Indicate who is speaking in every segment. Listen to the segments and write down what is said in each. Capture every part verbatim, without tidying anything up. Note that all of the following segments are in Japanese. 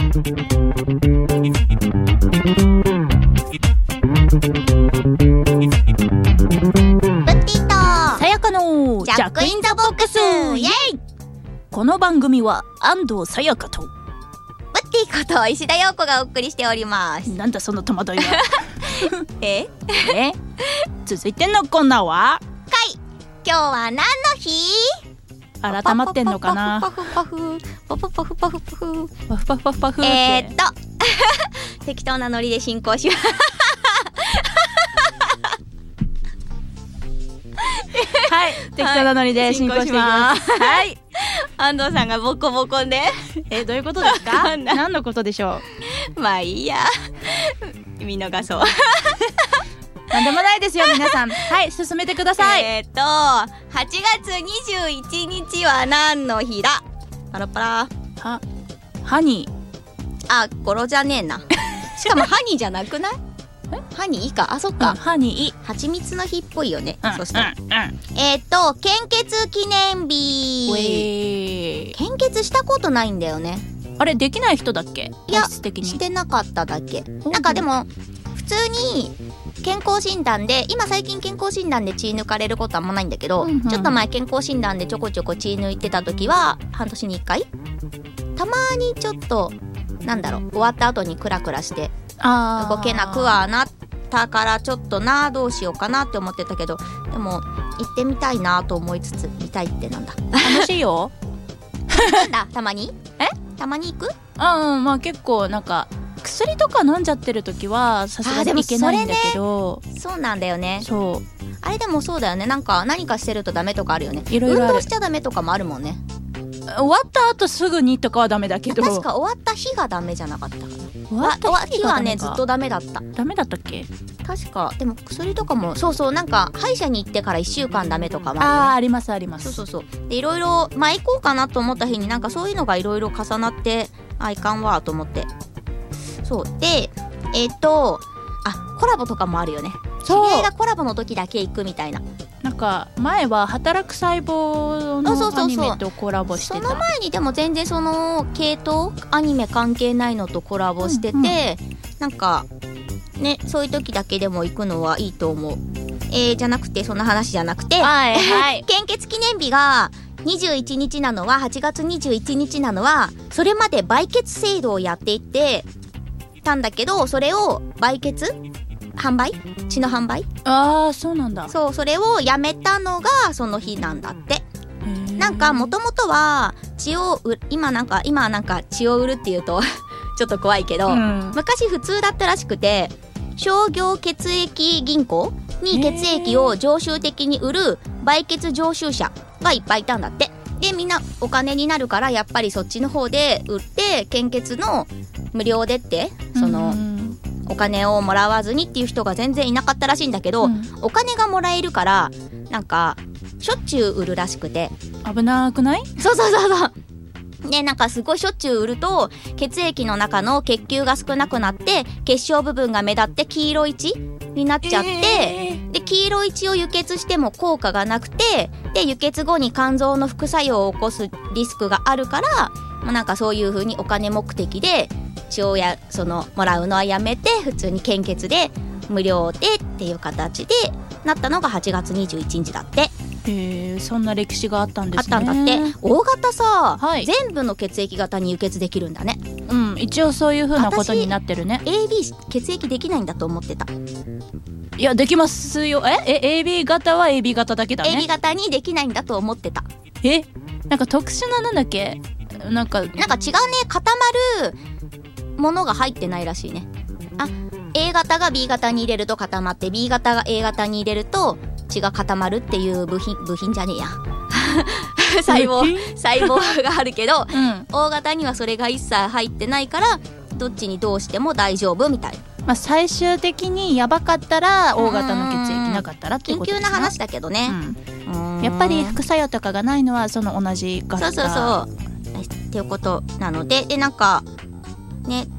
Speaker 1: さやかのジャックインザボックス、イエイ。この番組は安藤さやかと
Speaker 2: ブッティこと石田陽子がお送りしております。
Speaker 1: なんだその戸惑いは
Speaker 2: え
Speaker 1: え続いてのコーナーは
Speaker 2: かい、今日は何の日？
Speaker 1: 改まってんのかな。
Speaker 2: パフパフパフパフパフパフ
Speaker 1: パフパフパフパフって
Speaker 2: えーっと適当なノリで進行します
Speaker 1: はい、適当なノリで進行していきます。はい、
Speaker 2: 安藤さんがボコボコで
Speaker 1: え、どういうことですか？何のことでしょ
Speaker 2: う。まあいいや、見逃そう
Speaker 1: なんでもないですよ皆さん。はい、進めてください。
Speaker 2: えーっとはちがつにじゅういちにちは何の日だ？パラパラ
Speaker 1: はハニ
Speaker 2: ー。あ、ゴロじゃねえなしかもハニーじゃなくない？ハニーか、あ、そっか、
Speaker 1: うん、ハニー
Speaker 2: 蜂蜜の日っぽいよね、
Speaker 1: うん、
Speaker 2: そしたら、
Speaker 1: うんうん、
Speaker 2: えーっと献血記念日。
Speaker 1: ウェー
Speaker 2: 献血したことないんだよね。
Speaker 1: あれできない人だっけ？
Speaker 2: いや、
Speaker 1: 体質的に
Speaker 2: してなかっただけ。なんかでも普通に健康診断で、今最近健康診断で血抜かれることはあんまないんだけど、うんうん、ちょっと前健康診断でちょこちょこ血抜いてた時は半年にいっかい、たまにちょっとなんだろう、終わった後にクラクラして動けなくはなったからちょっとな、どうしようかなって思ってたけど、でも行ってみたいなと思いつつ、見たいってなんだ、
Speaker 1: 楽しいよ
Speaker 2: なんだ、たまにえたまに行く？
Speaker 1: あ、うん、まあ結構なんか薬とか飲んじゃってる時はさすがにいけないんだけど、
Speaker 2: それね、そうなんだよね。
Speaker 1: そう、
Speaker 2: あれでもそうだよね、なんか何かしてるとダメとかあるよね。
Speaker 1: いろいろある。
Speaker 2: 運動しちゃダメとかもあるもんね。
Speaker 1: 終わった後すぐにとかはダメだけど、
Speaker 2: 確か終わった日がダメじゃなかったかな。
Speaker 1: 終わった日が
Speaker 2: はね、ずっとダメだった。
Speaker 1: ダメだったっけ？
Speaker 2: 確か。でも薬とかもそうそう、なんか歯医者に行ってからいっしゅうかんダメとかもあるよね。
Speaker 1: あー、ありますあります。
Speaker 2: そうそうそう。でいろいろ、まあ行こうかなと思った日になんかそういうのがいろいろ重なって、あ、いかんわと思って。そうで、えっとあ、コラボとかもあるよね。知り合いがコラボの時だけ行くみたいな。
Speaker 1: なんか前は働く細胞のアニメとコラボしてた。
Speaker 2: その前にでも全然その系統アニメ関係ないのとコラボしてて、うんうん、なんかね、そういう時だけでも行くのはいいと思う。えー、じゃなくて、そんな話じゃなくて、
Speaker 1: はいはい、
Speaker 2: 献血記念日がにじゅういちにちなのは、はちがつにじゅういちにちなのは、それまで売血制度をやっていてたんだけど、それを売血販売血の販売、
Speaker 1: あー、そうなんだ。
Speaker 2: そう、それをやめたのがその日なんだって。なんかもともとは血をう今なんか今なんか血を売るっていうとちょっと怖いけど、うん、昔普通だったらしくて、商業血液銀行に血液を常習的に売る売血常習者がいっぱいいたんだって。でみんなお金になるから、やっぱりそっちの方で売って献血の無料でって、その、うんお金をもらわずにっていう人が全然いなかったらしいんだけど、うん、お金がもらえるからなんかしょっちゅう売るらしくて。
Speaker 1: 危なくない？
Speaker 2: そうそうそうそう。でなんかすごいしょっちゅう売ると血液の中の血球が少なくなって血小部分が目立って黄色い血になっちゃって、えー、で黄色い血を輸血しても効果がなくて、で輸血後に肝臓の副作用を起こすリスクがあるから、まあ、なんかそういう風にお金目的で血をやそのもらうのはやめて、普通に献血で無料でっていう形でなったのがはちがつにじゅういちにちだって。
Speaker 1: へー、そんな歴史があったんですね。
Speaker 2: あったんだって。大型さ、はい、全部の血液型に輸血できるんだね。
Speaker 1: うん、一応そういう風なことになってるね。
Speaker 2: エービー 血液できないんだと思ってた。
Speaker 1: いや、できますよ。ええ エービー 型は エービー 型だけだね。
Speaker 2: エービー 型にできないんだと思ってた。
Speaker 1: え、なんか特殊な、なんだっけ、なんか
Speaker 2: なんか違うね、固まるものが入ってないらしいね。あ、A 型が B 型に入れると固まって、 B 型が A 型に入れると血が固まるっていう部品部品じゃねえや細胞細胞があるけど、うん、O 型にはそれが一切入ってないから、どっちにどうしても大丈夫みたいな。
Speaker 1: まあ、最終的にやばかったら O 型の血液なかったらっていうことですね。
Speaker 2: 緊急な話だけどね、
Speaker 1: うん、やっぱり副作用とかがないのはその同じ型。
Speaker 2: そうそうそうっていうことなので、でなんかね、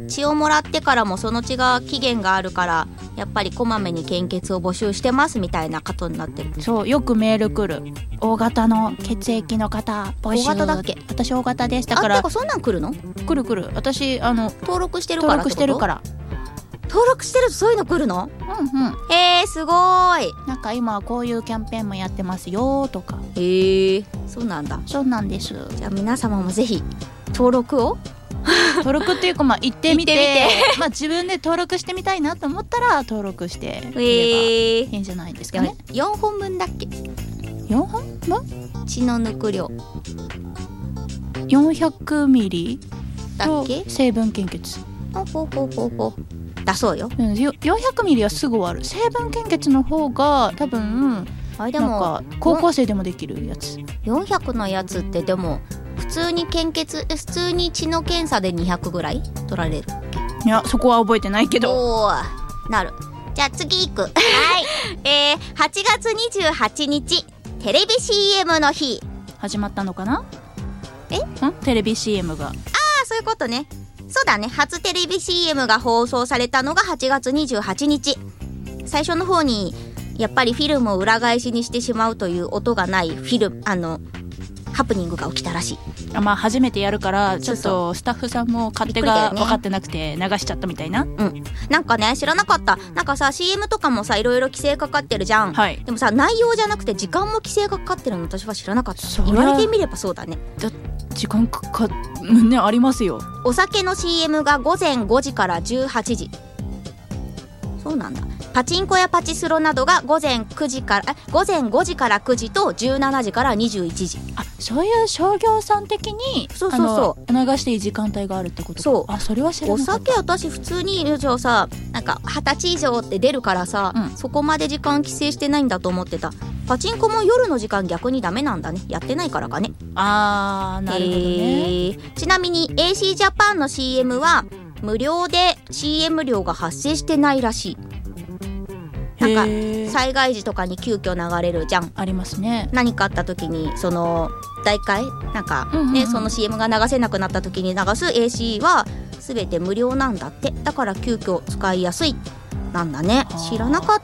Speaker 2: 血をもらってからもその血が期限があるからやっぱりこまめに献血を募集してますみたいなことになってる。
Speaker 1: そうよくメール来る。大型の血液の方募集。
Speaker 2: 大型だっけ？
Speaker 1: 私大型です。だから
Speaker 2: あ、てかそんなん来るの？
Speaker 1: 来る来る。私あの
Speaker 2: 登録してるからってこと？
Speaker 1: 登録してるから。
Speaker 2: 登録してるとそういうの来るの？
Speaker 1: うんうん。
Speaker 2: へえ、すごーい。
Speaker 1: なんか今こういうキャンペーンもやってますよとか。
Speaker 2: へえ、そうなんだ。
Speaker 1: そうなんです。
Speaker 2: じゃあ皆様もぜひ登録を
Speaker 1: 登録っていうかまあ行ってみて、
Speaker 2: 行ってみて
Speaker 1: まあ自分で登録してみたいなと思ったら登録してみれば
Speaker 2: へえ
Speaker 1: いいんじゃないですかね。
Speaker 2: よんほんぶんだっけ？
Speaker 1: よんほんぶん？
Speaker 2: 血の抜く量
Speaker 1: よんひゃくミリと
Speaker 2: だっけ？
Speaker 1: 成分献血。
Speaker 2: ほほほほほだそうよ。
Speaker 1: うん、よんひゃくミリはすぐ終わる。成分献血の方が多分
Speaker 2: あれでも
Speaker 1: なんか高校生でもできるやつ。
Speaker 2: よんひゃくのやつってでも普通に献血普通に血の検査でにひゃくぐらい取られる。
Speaker 1: いやそこは覚えてないけど。
Speaker 2: おー、なる。じゃあ次行く。はいえー、はちがつにじゅうはちにちテレビ シーエム の日。
Speaker 1: 始まったのかな？
Speaker 2: え？
Speaker 1: ん？テレビ シーエム が。
Speaker 2: ああ、そういうことね。そうだね。初テレビ シーエム が放送されたのがはちがつにじゅうはちにち。最初の方にやっぱりフィルムを裏返しにしてしまうという音がないフィルムあのハプニングが起きたらしい。
Speaker 1: あ、まあ初めてやるからちょっ
Speaker 2: そうそ
Speaker 1: とスタッフさんも勝手が分かってなくて流しちゃったみたいな。
Speaker 2: うんなんかね知らなかった。なんかさ シーエム とかもさいろいろ規制かかってるじゃん、
Speaker 1: はい、
Speaker 2: でもさ内容じゃなくて時間も規制がかかってるの私は知らなかった。
Speaker 1: そりゃ
Speaker 2: 言われてみればそうだね。
Speaker 1: だ時間かかねありますよ。
Speaker 2: お酒の シーエム がごぜんごじからじゅうはちじ。そうなんだ。パチンコやパチスロなどが午前くじから午前ごじからくじとじゅうしちじからにじゅういちじ。
Speaker 1: あ、そういう商業さん的に
Speaker 2: そうそうそう
Speaker 1: あの流していい時間帯があるってことか。
Speaker 2: そう。
Speaker 1: あ、それは知らなかった。
Speaker 2: お酒私普通に以上さなんかはたち以上って出るからさ、うん、そこまで時間規制してないんだと思ってた。パチンコも夜の時間逆にダメなんだね。やってないからかね。
Speaker 1: あー、なるほどね、
Speaker 2: えー、ちなみに エーシー ジャパンの シーエム は無料で シーエム 料が発生してないらしい。なんか災害時とかに急遽流れるじゃん。
Speaker 1: ありますね。
Speaker 2: 何かあった時にその大会なんかね、うんうんうん、その シーエム が流せなくなった時に流す エーシー は全て無料なんだって。だから急遽使いやすいなんだね。知らなかった。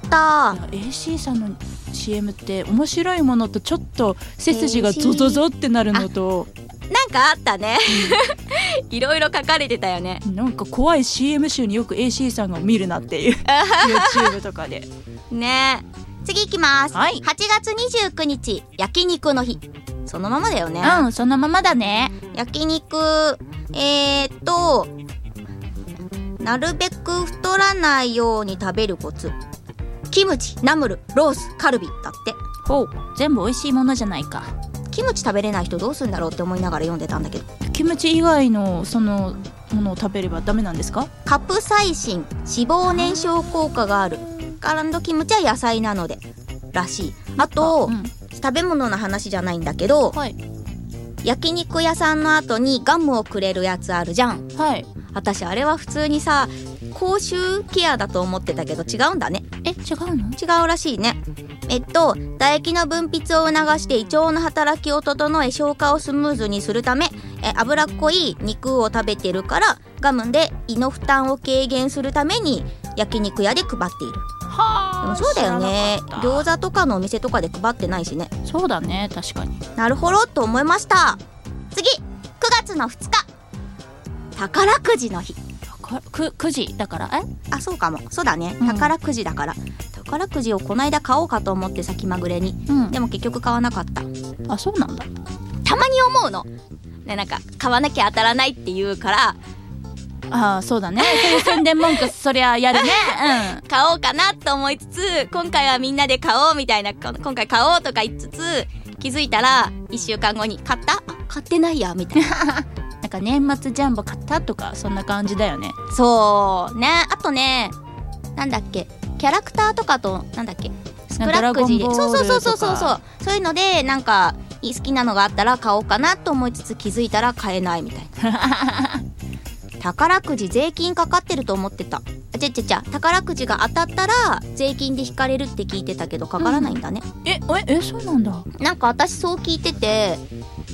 Speaker 1: エーシー さんの シーエム って面白いものとちょっと背筋がゾゾゾってなるのと
Speaker 2: なんかあったねいろいろ書かれてたよね。
Speaker 1: なんか怖い シーエム 集によく エーシー さんが見るなっていうYouTube とかでね。
Speaker 2: 次行きます、
Speaker 1: はい、
Speaker 2: はちがつにじゅうくにち焼肉の日。そのままだよね。
Speaker 1: うん、そのままだね。
Speaker 2: 焼肉えーっとなるべく太らないように食べるコツ。キムチ、ナムル、ロース、カルビだって。
Speaker 1: ほう、全部美味しいものじゃないか。
Speaker 2: キムチ食べれない人どうするんだろうって思いながら読んでたんだけど。
Speaker 1: キムチ以外のそのものを食べればダメなんですか？
Speaker 2: カプサイシン、脂肪燃焼効果があるからのキムチは野菜なのでらしい。あと、うん、食べ物の話じゃないんだけど、はい、焼肉屋さんの後にガムをくれるやつあるじゃん。
Speaker 1: はい。
Speaker 2: 私あれは普通にさ口臭ケアだと思ってたけど違うんだね。
Speaker 1: え、違うの？
Speaker 2: 違うらしいね。えっと唾液の分泌を促して胃腸の働きを整え消化をスムーズにするためえ脂っこい肉を食べてるからガムで胃の負担を軽減するために焼肉屋で配っている。
Speaker 1: はあ。
Speaker 2: でもそうだよね。餃子とかのお店とかで配ってないしね。
Speaker 1: そうだね、確かに。
Speaker 2: なるほどと思いました。次くがつのふつか宝くじの日。
Speaker 1: くくじだからえ
Speaker 2: あ、そうかも。そうだね、うん、宝くじだから。宝くじをこないだ買おうかと思って先まぐれに、うん、でも結局買わなかった。
Speaker 1: あ、そうなんだ。
Speaker 2: たまに思うのね、なんか買わなきゃ当たらないって言うから。
Speaker 1: ああ、そうだね。そういう宣伝文句そりゃやるね、
Speaker 2: うん、買おうかなと思いつつ今回はみんなで買おうみたいな、今回買おうとか言いつつ気づいたらいっしゅうかんごに買った？あ、買ってないやみたいな
Speaker 1: なんか年末ジャンボ買ったとかそんな感じだよね。
Speaker 2: そうね。あとね、なんだっけ、キャラクターとかとなんだっけ、スクラックジで、そうそうそうそうそうそう、そういうのでなんか好きなのがあったら買おうかなと思いつつ気づいたら買えないみたいな宝くじ税金かかってると思ってた。あちゃちゃちゃ、宝くじが当たったら税金で引かれるって聞いてたけどかからないんだね、
Speaker 1: うん、えええそうなんだ。
Speaker 2: なんか私そう聞いてて、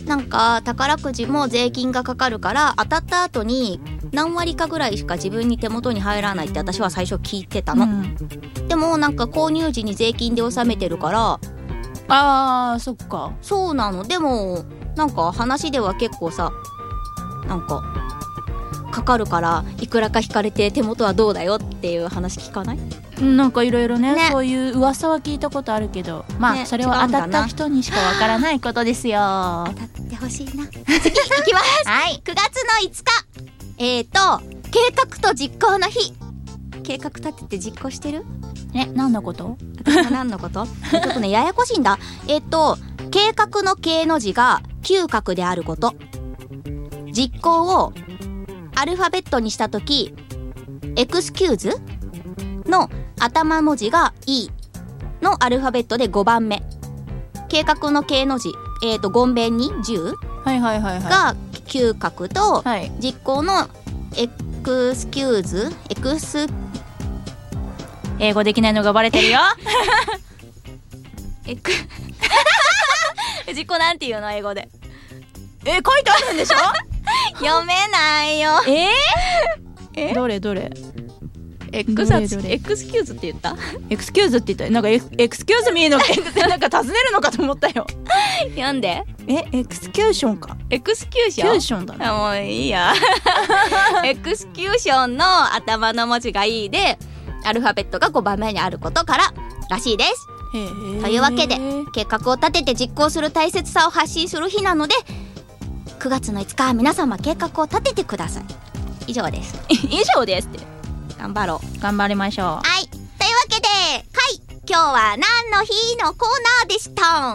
Speaker 2: なんか宝くじも税金がかかるから当たった後に何割かぐらいしか自分に手元に入らないって私は最初聞いてたの、うん、でもなんか購入時に税金で納めてるから。
Speaker 1: あーそっか。
Speaker 2: そうなの。でもなんか話では結構さ、なんかかかるからいくらか引かれて手元はどうだよっていう話聞かない？
Speaker 1: なんかいろいろね、そういう噂は聞いたことあるけど、まあ、ね、それは当たった人にしかわからないことですよ。
Speaker 2: 当たってほしいな。次いきます、はい、くがつのいつか、えーと計画と実行の日。計画立てて実行してる？
Speaker 1: え、何のこと？
Speaker 2: 何のこと？ちょっとねややこしいんだ。えっと計画の計の字が嗅覚であること、実行をアルファベットにしたときエクスキューズの頭文字が E のアルファベットでごばんめ、計画の計の字、えーとごんべんにじゅう
Speaker 1: はいはいはいはい
Speaker 2: が嗅覚と、
Speaker 1: はい、
Speaker 2: 実行のエクスキューズエクス
Speaker 1: 英語できないのがバレてるよ。
Speaker 2: エク実行なんていうの英語で。
Speaker 1: え、書いてあるんでしょ？
Speaker 2: 読めないよ。
Speaker 1: えー、えどれどれ
Speaker 2: エクサスエクスキューズって言った？
Speaker 1: エクスキューズって言った。なんかエクスキューズミーのなんか尋ねるのかと思ったよ。
Speaker 2: 読んで。
Speaker 1: え、エクスキューションか。
Speaker 2: エクスキューション。
Speaker 1: キューションだね。
Speaker 2: もういいや。エクスキューションの頭の文字がいいで、アルファベットがごばんめにあることかららしいです。というわけで計画を立てて実行する大切さを発信する日なので、くがつのいつか皆様計画を立ててください。以上です。
Speaker 1: 以上ですって。
Speaker 2: 頑張ろ
Speaker 1: う。頑張りましょう。
Speaker 2: はい。というわけで、はい。今日は何の日のコーナーでした。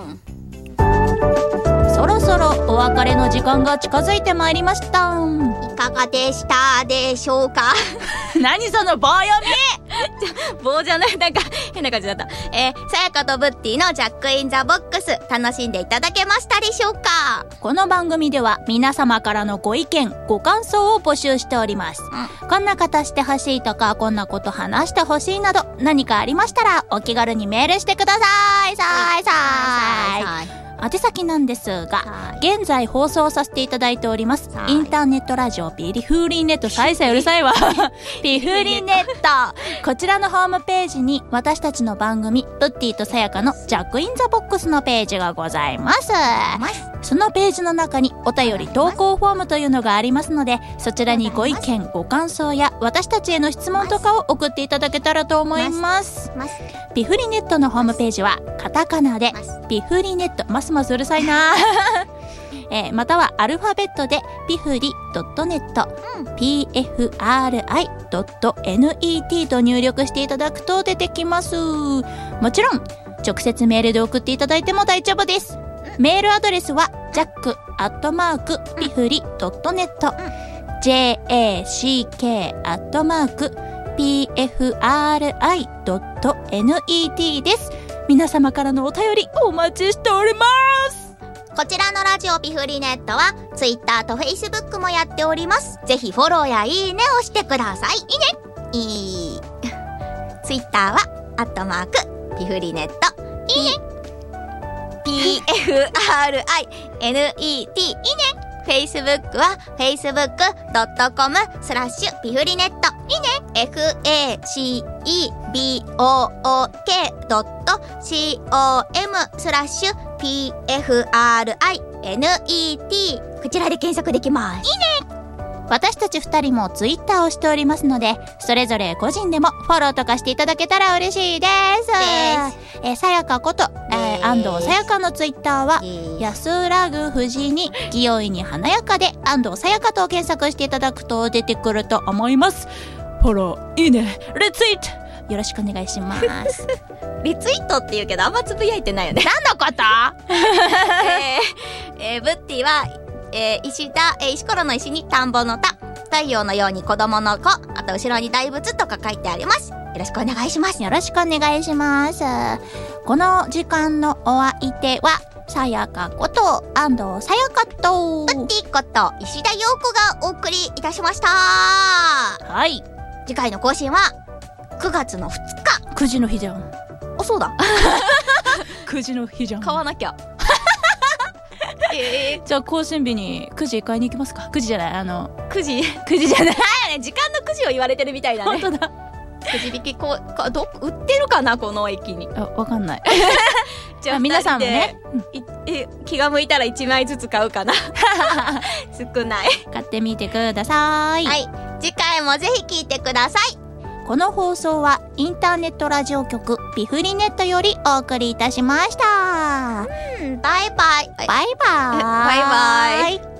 Speaker 1: そろそろお別れの時間が近づいてまいりました。
Speaker 2: いかがでしたでしょうか？
Speaker 1: 何その棒読み
Speaker 2: 棒じゃない、なんか変な感じだった。えー、さやかとブッティのジャックインザボックス楽しんでいただけましたでしょうか？
Speaker 1: この番組では皆様からのご意見ご感想を募集しております、うん、こんな方してほしいとかこんなこと話してほしいなど何かありましたらお気軽にメールしてください。さいさい宛先なんですが、現在放送させていただいておりますインターネットラジオピフリネット、再生うるさいわピフリネット、こちらのホームページに私たちの番組ブッティとさやかのジャックインザボックスのページがございます。そのページの中にお便り投稿フォームというのがありますので、そちらにご意見ご感想や私たちへの質問とかを送っていただけたらと思います。ピフリネットのホームページはカタカナでピフリネット、ますますうるさいな、えー、またはアルファベットでピフリ .net、うん、ピーエフアールアイ ドット ネット と入力していただくと出てきます。もちろん直接メールで送っていただいても大丈夫です。メールアドレスは ジャック アットマーク ピフリ ドットネット、 ジェーシーケー アットマーク ピーエフアールアイ ドット ネット です。皆様からのお便りお待ちしております。
Speaker 2: こちらのラジオピフリネットはツイッターとフェイスブックもやっております。ぜひフォローやいいねをしてください。いいね。いいツイッターはアットマークピフリネット、いいね。 ピーエフアールアイエヌイーティー いいね。フェイスブックは フェイスブックドットコムスラッシュピフリネット、いいね。 エフエーシーイービーオーオーケードットコムスラッシュ ピーエフアールアイエヌイーティー、 こちらで検索できます。いいね。
Speaker 1: 私たちふたりもツイッターをしておりますので、それぞれ個人でもフォローとかしていただけたら嬉しいです。えー、さやかこと、えー、安藤さやかのツイッターは安らぐ藤に清いに華やかで安藤さやかと検索していただくと出てくると思います。フォロー、いいね、リツイートよろしくお願いします
Speaker 2: リツイートって言うけどあんまつぶやいてないよね。
Speaker 1: 何のこと
Speaker 2: えーえー、ブッティはえー、石田、えー、石ころの石に田んぼの田、太陽のように子供の子、あと後ろに大仏とか書いてあります。よろしくお願いします。
Speaker 1: よろしくお願いします。この時間のお相手はさやかこと安藤さやかと
Speaker 2: ブッティこと石田陽子がお送りいたしました。
Speaker 1: はい。
Speaker 2: 次回の更新はくがつのふつか、
Speaker 1: くじの日じゃん。
Speaker 2: あ、そうだ
Speaker 1: くじの日じゃん。
Speaker 2: 買わなきゃえー、
Speaker 1: じゃあ更新日にくじ買いに行きますか。くじじゃないあの
Speaker 2: くじ
Speaker 1: くじじゃない
Speaker 2: 時間のくじを言われてるみたいだね。
Speaker 1: 本当だ。
Speaker 2: くじ引きここど売ってるかなこの駅に。
Speaker 1: あ、わかんない。
Speaker 2: じゃあ
Speaker 1: 皆さんもね、
Speaker 2: いえ気が向いたらいちまいずつ買うかな。少ない。
Speaker 1: 買ってみてください。
Speaker 2: はい、次回もぜひ聞いてください。
Speaker 1: この放送はインターネットラジオ局ピフリネットよりお送りいたしました。
Speaker 2: うん、バイバイ。
Speaker 1: バイバイ。
Speaker 2: バイバイ。